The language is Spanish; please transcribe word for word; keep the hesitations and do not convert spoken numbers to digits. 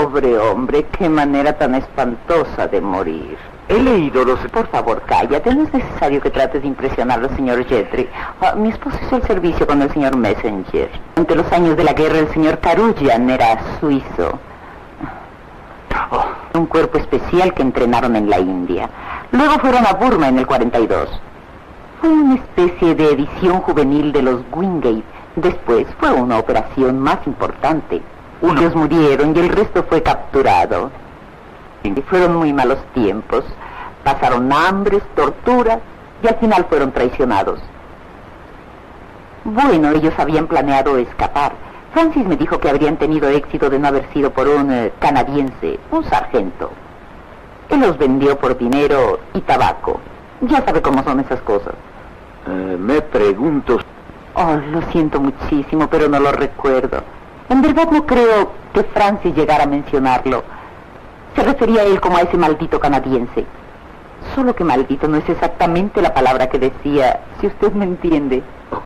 Pobre hombre, qué manera tan espantosa de morir. He leído los... Por favor, cállate, no es necesario que trates de impresionarlo, señor Gentry. Ah, mi esposo hizo el servicio con el señor Messenger. Durante los años de la guerra, el señor Karugian era suizo. Oh. Un cuerpo especial que entrenaron en la India. Luego fueron a Burma en el cuarenta y dos. Fue una especie de edición juvenil de los Wingate. Después fue una operación más importante. Unos murieron y el resto fue capturado. Y fueron muy malos tiempos. Pasaron hambres, torturas y al final fueron traicionados. Bueno, ellos habían planeado escapar. Francis me dijo que habrían tenido éxito de no haber sido por un eh, canadiense, un sargento. Él los vendió por dinero y tabaco. Ya sabe cómo son esas cosas. Uh, me pregunto... Oh, lo siento muchísimo, pero no lo recuerdo. En verdad no creo que Francis llegara a mencionarlo. Se refería a él como a ese maldito canadiense. Solo que maldito no es exactamente la palabra que decía, si usted me entiende.